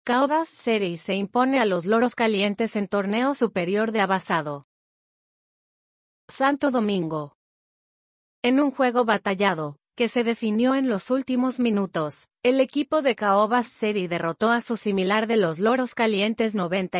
Caobas City se impone a los Loros Calientes en torneo superior de Abasado. Santo Domingo. En un juego batallado, que se definió en los últimos minutos, el equipo de Caobas City derrotó a su similar de los Loros Calientes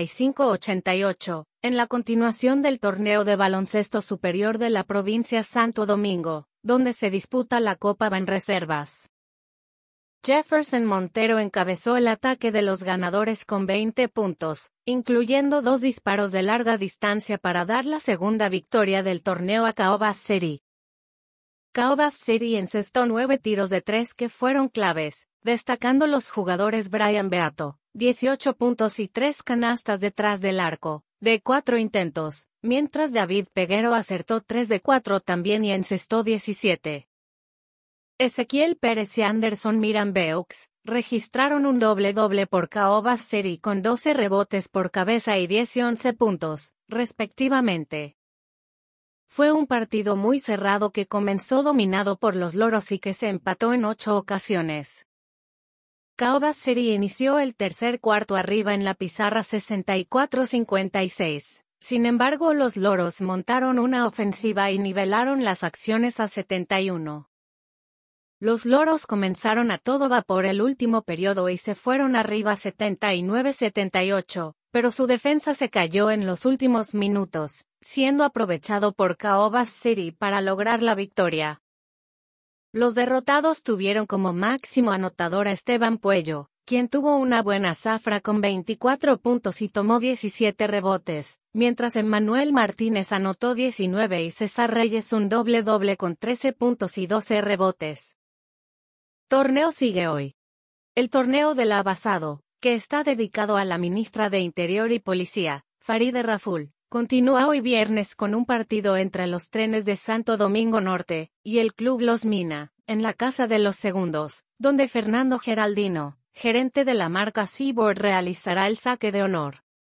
95-88, en la continuación del torneo de baloncesto superior de la provincia Santo Domingo, donde se disputa la Copa Banreservas. Jefferson Montero encabezó el ataque de los ganadores con 20 puntos, incluyendo 2 disparos de larga distancia para dar la segunda victoria del torneo a Caobas City. Caobas City encestó 9 tiros de 3 que fueron claves, destacando los jugadores Brian Beato, 18 puntos y 3 canastas detrás del arco, de 4 intentos, mientras David Peguero acertó 3 de 4 también y encestó 17. Ezequiel Pérez y Anderson Mirambeux registraron un doble-doble por Caobas City con 12 rebotes por cabeza y 10 y 11 puntos, respectivamente. Fue un partido muy cerrado que comenzó dominado por los Loros y que se empató en 8 ocasiones. Caobas City inició el tercer cuarto arriba en la pizarra 64-56. Sin embargo, los Loros montaron una ofensiva y nivelaron las acciones a 71. Los Loros comenzaron a todo vapor el último periodo y se fueron arriba 79-78, pero su defensa se cayó en los últimos minutos, siendo aprovechado por Caobas City para lograr la victoria. Los derrotados tuvieron como máximo anotador a Esteban Puello, quien tuvo una buena zafra con 24 puntos y tomó 17 rebotes, mientras Emmanuel Martínez anotó 19 y César Reyes un doble-doble con 13 puntos y 12 rebotes. Torneo sigue hoy. El torneo del Abasado, que está dedicado a la ministra de Interior y Policía, Farideh Raful, continúa hoy viernes con un partido entre los Trenes de Santo Domingo Norte y el Club Los Mina, en la Casa de los Segundos, donde Fernando Geraldino, gerente de la marca Seaboard, realizará el saque de honor.